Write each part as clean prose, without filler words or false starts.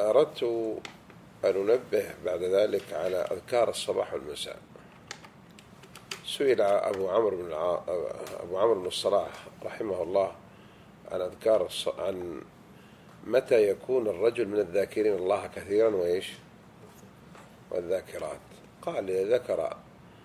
أردت أن أنبه بعد ذلك على أذكار الصباح والمساء. سئل أبو عمرو بن الصلاح رحمه الله عن أذكار عن متى يكون الرجل من الذاكرين الله كثيرا وإيش والذاكرات. قال إذا ذكر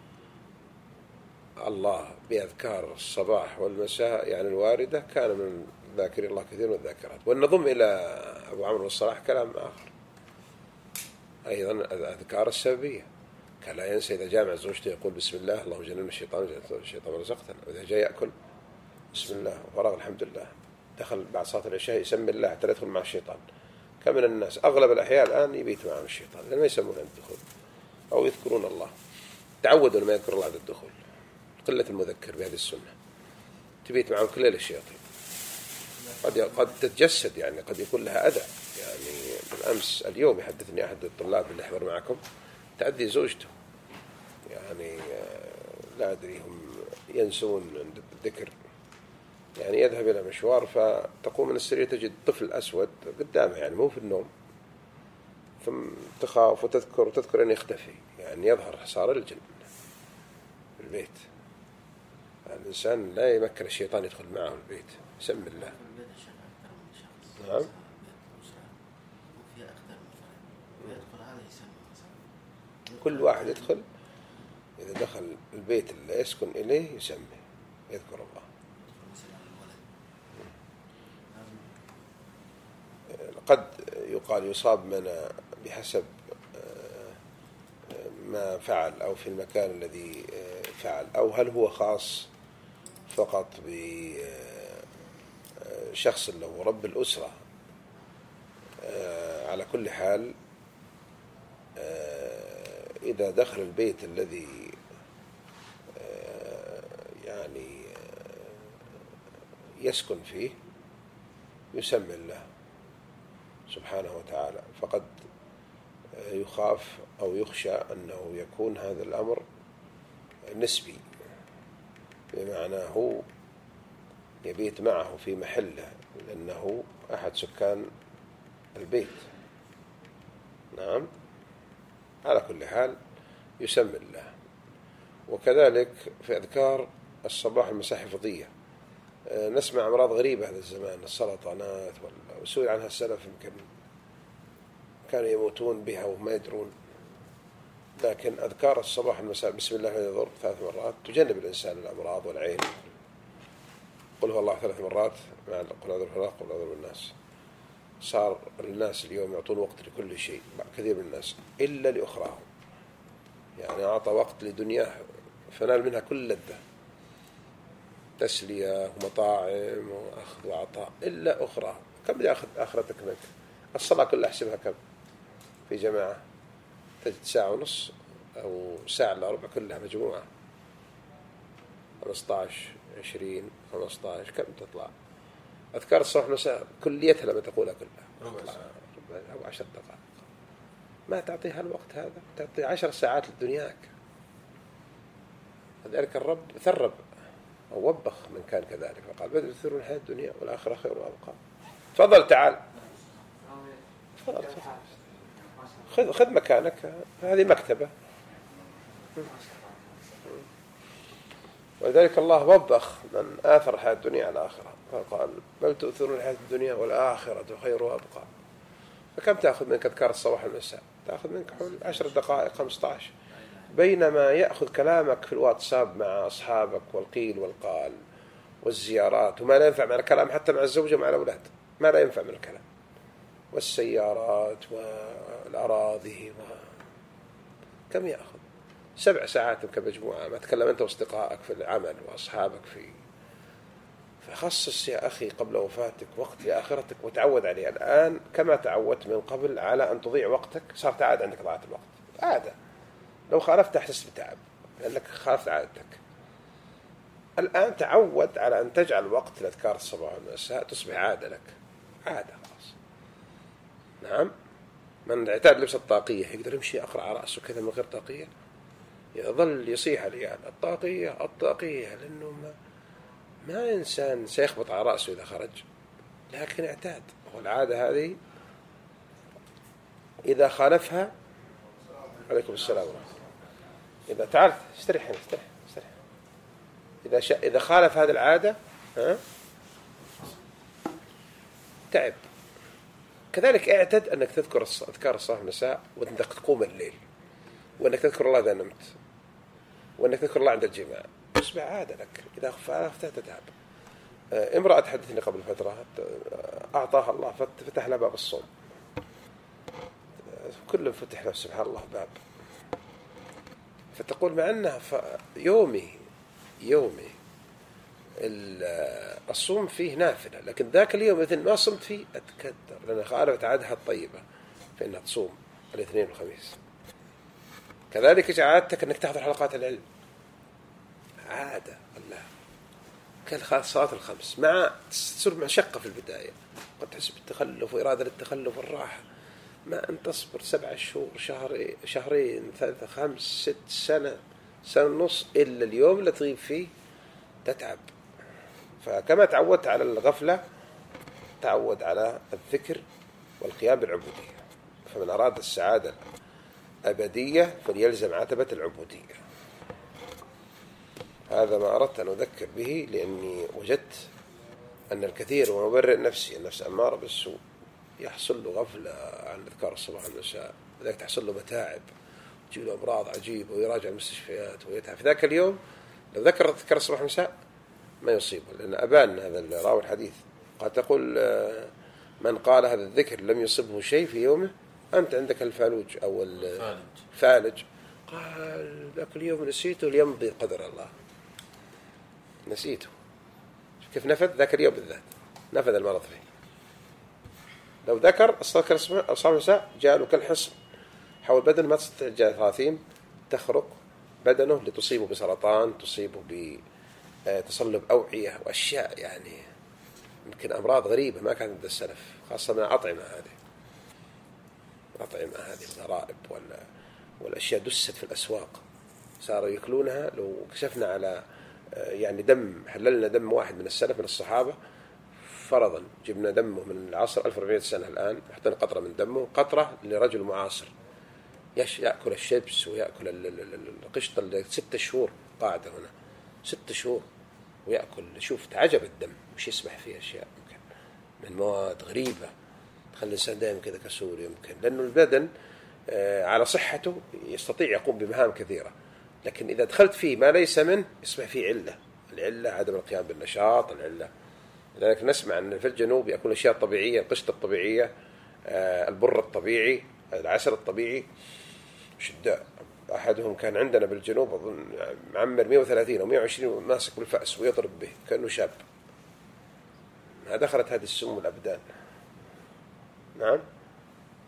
الله بأذكار الصباح والمساء يعني الواردة كان من ذاكرين الله كثيرا والذاكرات. ونضم إلى أبو عمرو بن الصلاح كلام آخر أيضا الأذكار السببية، كان لا ينسى إذا جامع زوجته يقول بسم الله اللهم جنبنا الشيطان الشيطان ورزقتنا، وإذا جاء يأكل بسم الله وفرغ الحمد لله، دخل بعد صلاة العشاء يسمي الله حتى لا يدخل مع الشيطان. كم من الناس أغلب الأحياء الآن يبيت معهم الشيطان لأن ما يسمون الدخول أو يذكرون الله، تعودوا لما يذكر الله عند الدخول. قلة المذكر بهذه السنة تبيت معهم كل ليلة الشياطين، قد تتجسد يعني قد يكون لها أذى. يعني بالأمس اليوم يحدثني أحد الطلاب اللي يحضر معكم تعدي زوجته، يعني لا أدري هم ينسون عند الذكر، يعني يذهب إلى مشوار فتقوم من السرير تجد طفل أسود قدامه يعني مو في النوم، ثم تخاف وتذكر أن يختفي، يعني يظهر حصار الجن في البيت. الإنسان لا يمكن الشيطان يدخل معه البيت، سم الله. نعم. كل واحد يدخل إذا دخل البيت اللي يسكن إليه يسمي يذكر الله. قد يقال يصاب من بحسب ما فعل أو في المكان الذي فعل، أو هل هو خاص فقط بشخص اللي هو رب الأسرة. على كل حال إذا دخل البيت الذي يعني يسكن فيه يسمي الله سبحانه وتعالى، فقد يخاف أو يخشى أنه يكون هذا الأمر نسبي، بمعنى هو يبيت معه في محله لأنه أحد سكان البيت. نعم. على كل حال يسمي الله. وكذلك في أذكار الصباح والمساء حفظية. نسمع أمراض غريبة هذا الزمان، السرطانات وسئل عنها السلف يمكن كانوا يموتون بها وما يدرون، لكن أذكار الصباح والمساء بسم الله لا يضر 3 مرات تجنب الإنسان الأمراض والعين. قل هو الله 3 مرات مع قل أعوذ بالفلق قل أعوذ بالناس. صار الناس اليوم يعطون وقت لكل شيء، كثير من الناس إلا لأخراهم، يعني أعطى وقت لدنياه فنال منها كل لذة، تسلية ومطاعم وأخذ وعطاء، إلا أخرى. كم بدي أخذ آخرتك منك؟ الصلاة كلها أحسبها كم في جماعة؟ تجد 1.5 ساعة أو 1 ساعة إلا ربع كلها مجموعة 15 20 15 كم تطلع؟ أذكار الصباح والمساء كليتها لما تقولها كلها أو 10 دقائق، ما تعطيها الوقت هذا، تعطي 10 ساعات لدنياك. لذلك الرب ثرب أو وبخ من كان كذلك فقال بل تؤثرون الحياة الدنيا والآخرة خير وأبقى. تفضل تعال، خذ مكانك، هذه مكتبة. ولذلك الله وبخ من آثر الحياة الدنيا على الآخرة فقال بل تؤثرون الحياة الدنيا والآخرة خير وأبقى. فكم تأخذ منك أذكار الصباح والمساء؟ تأخذ منك حول 10 دقائق 15، بينما يأخذ كلامك في الواتساب مع أصحابك والقيل والقال والزيارات وما لا ينفع من الكلام، حتى مع الزوجة مع الأولاد ما لا ينفع من الكلام، والسيارات والأراضي كم يأخذ؟ 7 ساعات كمجموعة، ما تكلم أنت وأصدقائك في العمل وأصحابك فخصص يا أخي قبل وفاتك وقت لآخرتك وتعود عليه. الآن كما تعودت من قبل على أن تضيع وقتك صارت عادة عندك ضاعت الوقت، عادة لو خالفت تحس بتعب لأنك خالفت عادتك. الآن تعود على أن تجعل وقت لأذكار الصباح والمساء تصبح عادة لك، عادة خلاص. نعم. من اعتاد لبس الطاقية يقدر يمشي أقرأ على رأسه كذا من غير طاقية، يظل يصيح العيال الطاقية لأنه ما إنسان سيخبط على رأسه إذا خرج، لكن اعتاد. والعادة هذه إذا خالفها، عليكم السلام ورحمة الله، إذا تعال استريح هنا، استريح. إذا خالف هذه العادة تعب. كذلك اعتد أنك تذكر أذكار الصباح والمساء وأنك تقوم الليل، وأنك تذكر الله إذا نمت، وأنك تذكر الله عند الجماع، تصبح عادة لك. إذا خالفتها تتعب. امرأة تحدثني قبل فترة أعطاها الله فتح لها باب الصوم، كل فتح له سبحان الله باب، فتقول مع أنها يومي الصوم فيه نافلة، لكن ذاك اليوم إذن ما صمت فيه أتكدر، لأن خالفت عادها الطيبة فإنها تصوم الاثنين والخميس. كذلك عادتك أنك تحضر حلقات العلم، عادة الله كالصلاة الخمس، مع تصير مشقة في البداية، قد تحس بالتخلف وإرادة للتخلف والراحة، ما أن تصبر 7 شهور، شهرين، 3، 5، 6 سنة ونص، إلا اليوم اللي تغيب فيه تتعب. فكما تعودت على الغفلة تعود على الذكر والقيام بالعبودية. فمن أراد السعادة الأبدية فليلزم عتبة العبودية. هذا ما أردت أن أذكر به، لأني وجدت أن الكثير ومبرئ نفسي، النفس أمارة بالسوء، يحصل له غفلة عن أذكار الصباح والمساء، وذلك تحصل له متاعب، تجي له أمراض عجيبة، ويراجع المستشفيات ويتعب. في ذاك اليوم لو ذكر أذكار الصباح والمساء ما يصيبه، لأن أبان هذا راوي الحديث قد تقول من قال هذا الذكر لم يصبه شيء في يومه، أنت عندك الفالوج أو الفالج. قال ذاك اليوم نسيته ليمضي قدر الله، نسيته. كيف نفذ ذاك اليوم بالذات، نفذ المرض فيه. لو ذكر الصباح والمساء جاء كالحصن حول بدن، ما تستطيع جراثيم تخرق بدنه لتصيبه بسرطان، تصيبه بتصلب أوعية وأشياء، يعني يمكن أمراض غريبة ما كانت عند السلف، خاصة من الأطعمة هذه الغرائب والأشياء دست في الأسواق صاروا يأكلونها. لو كشفنا على يعني حللنا دم واحد من السلف من الصحابة فرضا، جبنا دمه من العصر 1400 سنة الآن، حطينا قطرة من دمه، قطرة لرجل معاصر يأكل الشيبس ويأكل القشطة 6 شهور قاعدة هنا 6 شهور ويأكل. شوف تعجب الدم وش يسمح فيه أشياء يمكن من مواد غريبة تخلي الإنسان دائما كذا كسول، يمكن لأنه البدن على صحته يستطيع يقوم بمهام كثيرة، لكن إذا دخلت فيه ما ليس منه يصبح فيه العلة عدم القيام بالنشاط، العلة. لذلك نسمع أن في الجنوب يأكل أشياء طبيعية، القشطة الطبيعية، البر الطبيعي، العسل الطبيعي. شداء أحدهم كان عندنا بالجنوب أظن معمر 130 أو 120 ماسك بالفأس ويضرب به كأنه شاب، ما دخلت هذه السم والأبدان. نعم.